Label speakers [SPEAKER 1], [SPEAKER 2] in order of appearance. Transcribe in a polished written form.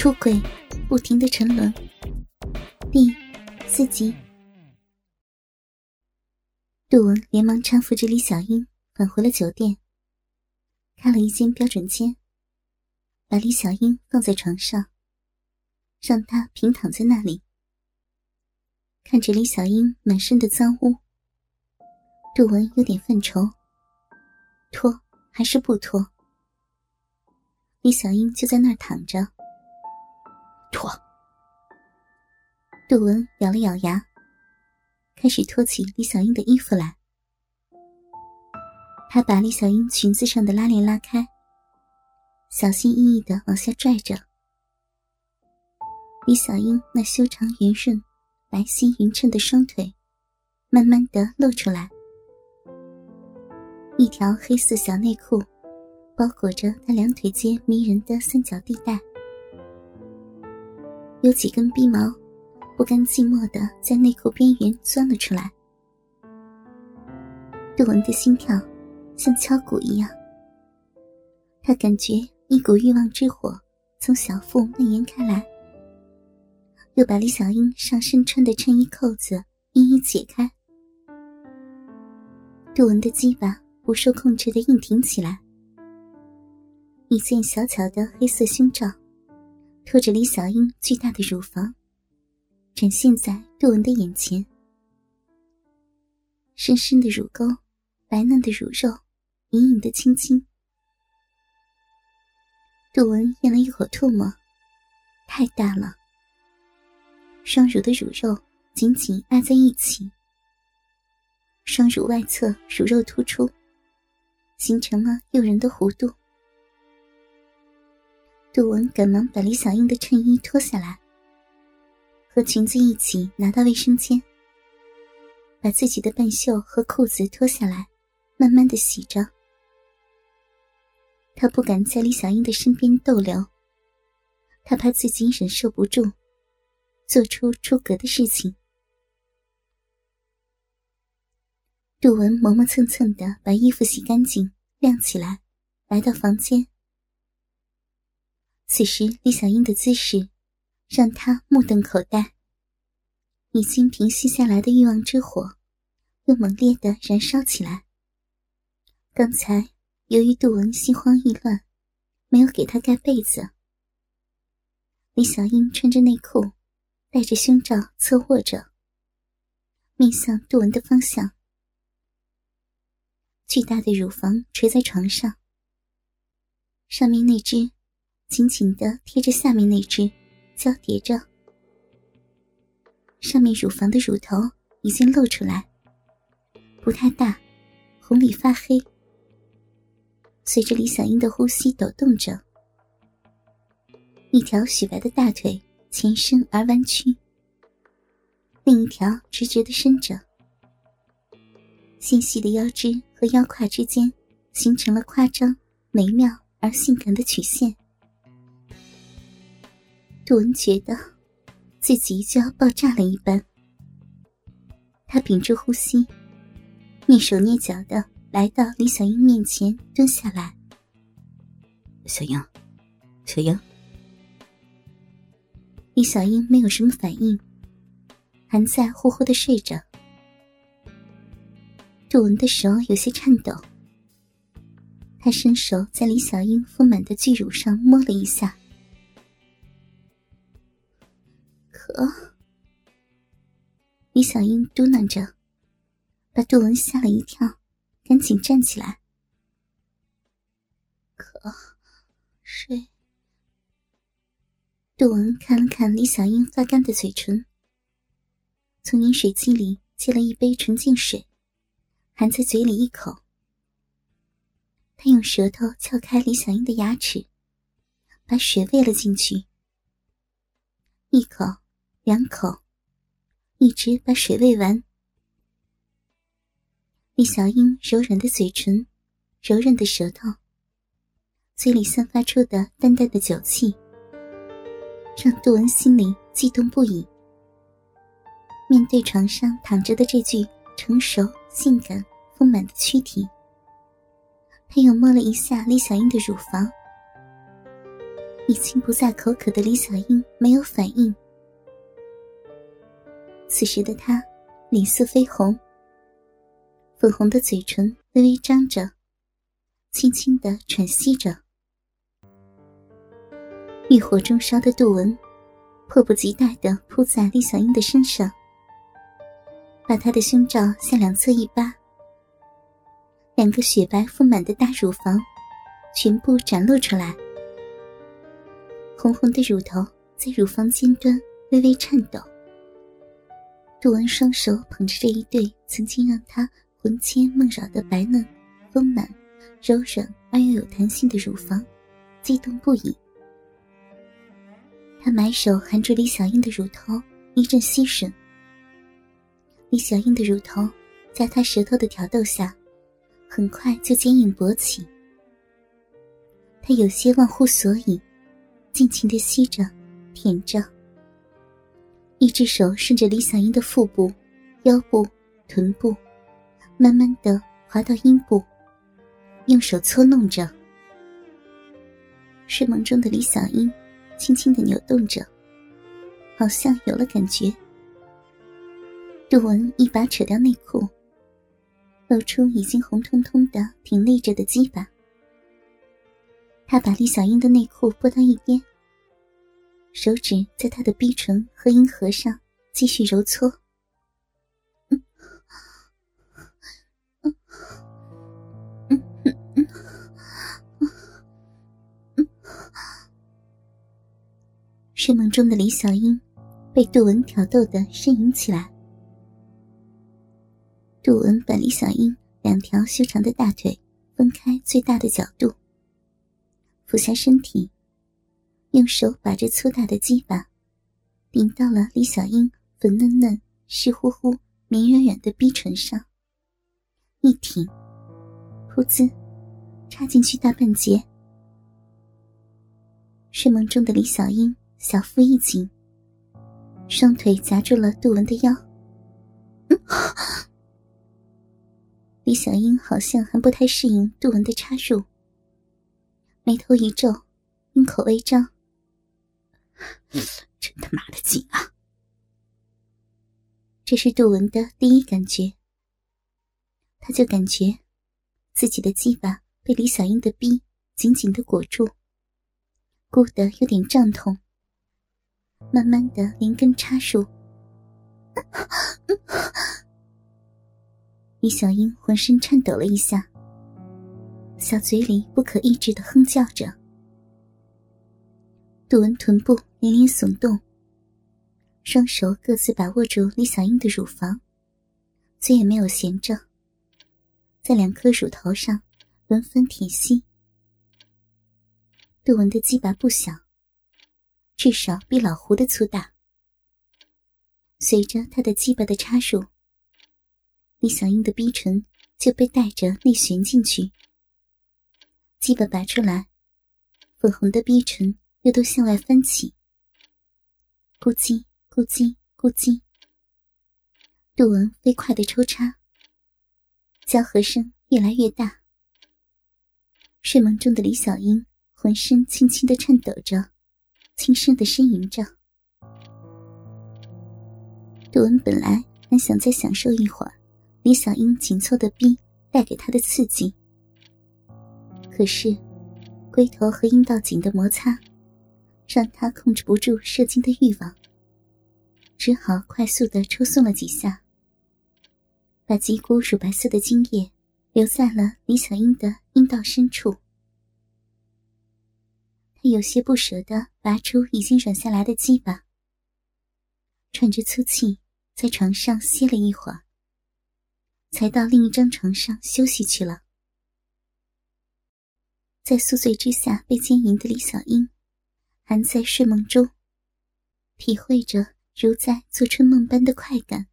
[SPEAKER 1] 出轨不停地沉沦第4集。杜文连忙搀扶着李小英返回了酒店，开了一间标准间，把李小英放在床上，让她平躺在那里。看着李小英满身的脏污，杜文有点犯愁，脱还是不脱？李小英就在那儿躺着。脱。杜文咬了咬牙，开始脱起李小英的衣服来。他把李小英裙子上的拉链拉开，小心翼翼地往下拽着。李小英那修长圆润、白皙匀称的双腿慢慢地露出来，一条黑色小内裤包裹着她两腿间迷人的三角地带，有几根逼毛不甘寂寞地在内裤边缘钻了出来。杜文的心跳像敲鼓一样，他感觉一股欲望之火从小腹蔓延开来，又把李小英上身穿的衬衣扣子一一解开。杜文的鸡巴不受控制地硬挺起来，一件小巧的黑色胸罩托着李小英巨大的乳房展现在杜文的眼前，深深的乳沟，白嫩的乳肉隐隐的青筋。杜文咽了一口唾沫，太大了，双乳的乳肉紧紧挨在一起，双乳外侧乳肉突出，形成了诱人的弧度。杜文赶忙把李小英的衬衣脱下来，和裙子一起拿到卫生间，把自己的半袖和裤子脱下来，慢慢地洗着。他不敢在李小英的身边逗留，他怕自己忍受不住，做出出格的事情。杜文磨磨蹭蹭地把衣服洗干净晾起来，来到房间。此时李小英的姿势让他目瞪口呆，已经平息下来的欲望之火又猛烈地燃烧起来。刚才由于杜文心慌意乱，没有给他盖被子，李小英穿着内裤，戴着胸罩侧卧着，面向杜文的方向。巨大的乳房垂在床上，上面那只紧紧地贴着下面那只交叠着，上面乳房的乳头已经露出来，不太大，红里发黑，随着李小英的呼吸抖动着，一条雪白的大腿前伸而弯曲，另一条直直地伸着，纤细的腰肢和腰胯之间形成了夸张、美妙而性感的曲线。杜文觉得自己就要爆炸了一般，他屏住呼吸，蹑手蹑脚地来到李小英面前蹲下来。
[SPEAKER 2] 小英，小英。
[SPEAKER 1] 李小英没有什么反应，还在呼呼地睡着。杜文的手有些颤抖，他伸手在李小英丰满的巨乳上摸了一下。李小英嘟囔着，把杜文吓了一跳，赶紧站起来。睡。杜文看了看李小英发干的嘴唇，从饮水机里接了一杯纯净水，含在嘴里一口。他用舌头撬开李小英的牙齿，把水喂了进去，一口两口，一直把水喂完。李小英柔软的嘴唇，柔韧的舌头，嘴里散发出的淡淡的酒气，让杜文心里激动不已。面对床上躺着的这具成熟、性感、丰满的躯体，他又摸了一下李小英的乳房， 已经不再口渴的李小英没有反应。此时的她脸色绯红，粉红的嘴唇微微张着，轻轻地喘息着。欲火中烧的杜文迫不及待地扑在李小英的身上，把她的胸罩向两侧一扒，两个雪白丰满的大乳房全部展露出来，红红的乳头在乳房尖端微微颤抖。杜文双手捧着这一对曾经让她魂牵梦绕的白嫩、丰满、柔软而又有弹性的乳房，激动不已。他埋手含住李小英的乳头，一阵吸吮。李小英的乳头在他舌头的挑逗下，很快就坚硬勃起。他有些忘乎所以，尽情地吸着、舔着。一只手顺着李小英的腹部、腰部、臀部，慢慢地滑到阴部，用手搓弄着。睡梦中的李小英轻轻地扭动着，好像有了感觉。杜文一把扯掉内裤，露出已经红彤彤的挺立着的鸡巴。他把李小英的内裤拨到一边，手指在她的逼唇和阴核上继续揉搓。睡梦中的李小英被杜文挑逗得呻吟起来。杜文把李小英两条修长的大腿分开最大的角度，俯下身体，用手把着粗大的鸡巴顶到了李小英粉嫩嫩、湿乎乎、绵软软的逼唇上，一挺，噗呲，插进去大半截。睡梦中的李小英小腹一紧，双腿夹住了杜文的腰。李小英好像还不太适应杜文的插入，眉头一皱，鹰口微张。
[SPEAKER 2] 真他妈的紧啊！
[SPEAKER 1] 这是杜文的第一感觉，他就感觉自己的鸡巴被李小英的逼紧紧地裹住，鼓得有点胀痛，慢慢地连根插入。李小英浑身颤抖了一下，小嘴里不可抑制地哼叫着。杜文臀部连连耸动，双手各自把握住李小英的乳房，嘴也没有闲着，在两颗乳头上轮番舔吸。杜文的鸡巴不小，至少比老胡的粗大。随着他的鸡巴的插入，李小英的逼唇就被带着内旋进去，鸡巴拔出来，粉红的逼唇又都向外翻起，咕叽咕叽咕叽。杜文飞快地抽插，交合声越来越大。睡梦中的李小英浑身轻轻地颤抖着，轻声地呻吟着。杜文本来还想再享受一会儿李小英紧凑的逼带给他的刺激，可是龟头和阴道颈的摩擦让他控制不住射精的欲望，只好快速地抽送了几下，把几股乳白色的精液留在了李小英的阴道深处。他有些不舍地拔出已经软下来的鸡巴，喘着粗气在床上歇了一会儿，才到另一张床上休息去了。在宿醉之下被奸淫的李小英还在睡梦中，体会着如在做春梦般的快感。